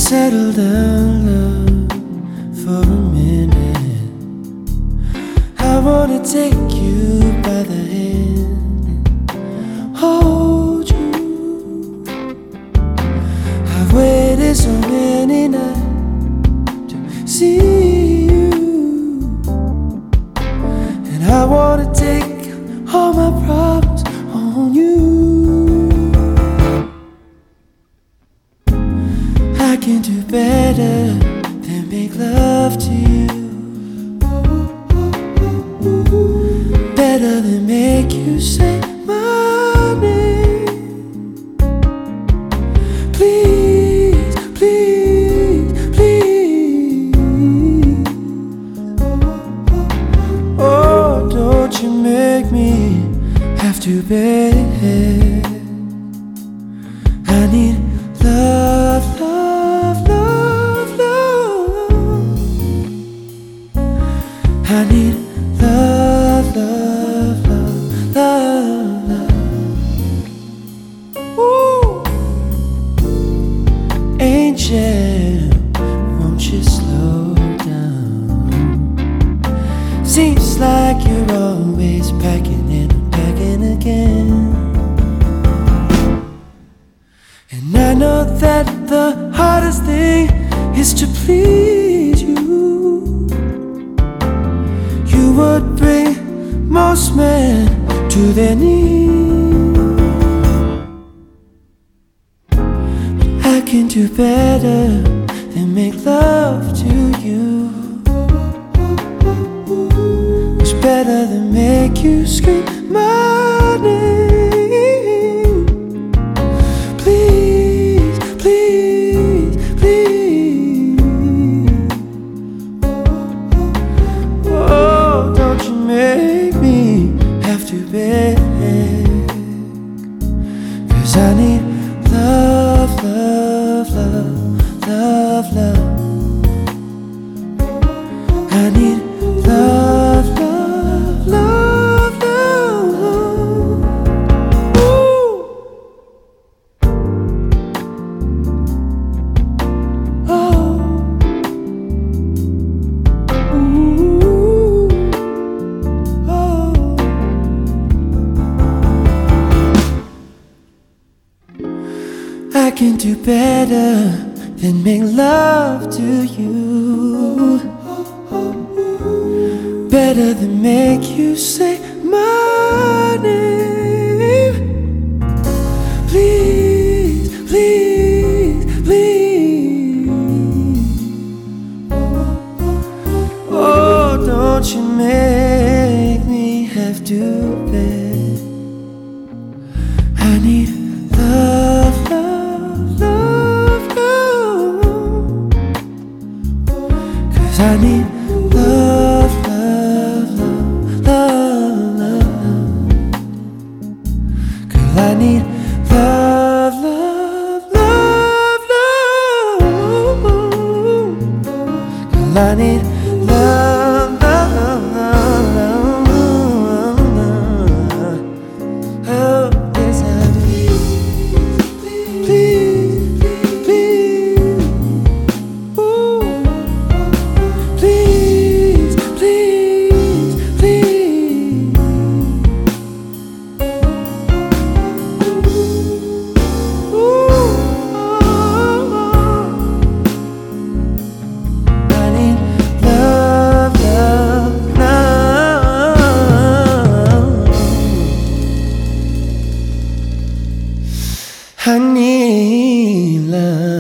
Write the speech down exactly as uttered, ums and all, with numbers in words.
Settle down, love, for a minute. I wanna take you by the hand and hold you. I've waited so many nights to see you, and I wanna take all my problems on you. I can do better than make love to you, better than make you say my name. Please, please, please. Oh, don't you make me have to beg. I need love, love, love, love. I need love, love, love, love, love. Ooh. Angel, won't you slow down? Seems like you're always packing and unpacking again. And I know that the hardest thing is to please you. You would bring most men to their knees. But I can do better than make love to you. It's better than make you scream my name. Please, please, please. Oh, don't you make me have to beg. 'Cause I need love, love, love, love, love. I need love, love, love, love. Ooh. Oh. Ooh. Oh. I can do better than make love to you, better than make you say my name. Please, please, please. Oh, don't you make me have to beg. I need love, love, love, love. 'Cause I need love, love, love, love, love. 'Cause I need love, love, love, love. 'Cause I need love, love, love, love. Oh, yes I do. Please, please. Ooh. Please, please, please. Ooh. I need love, love, love. I need love.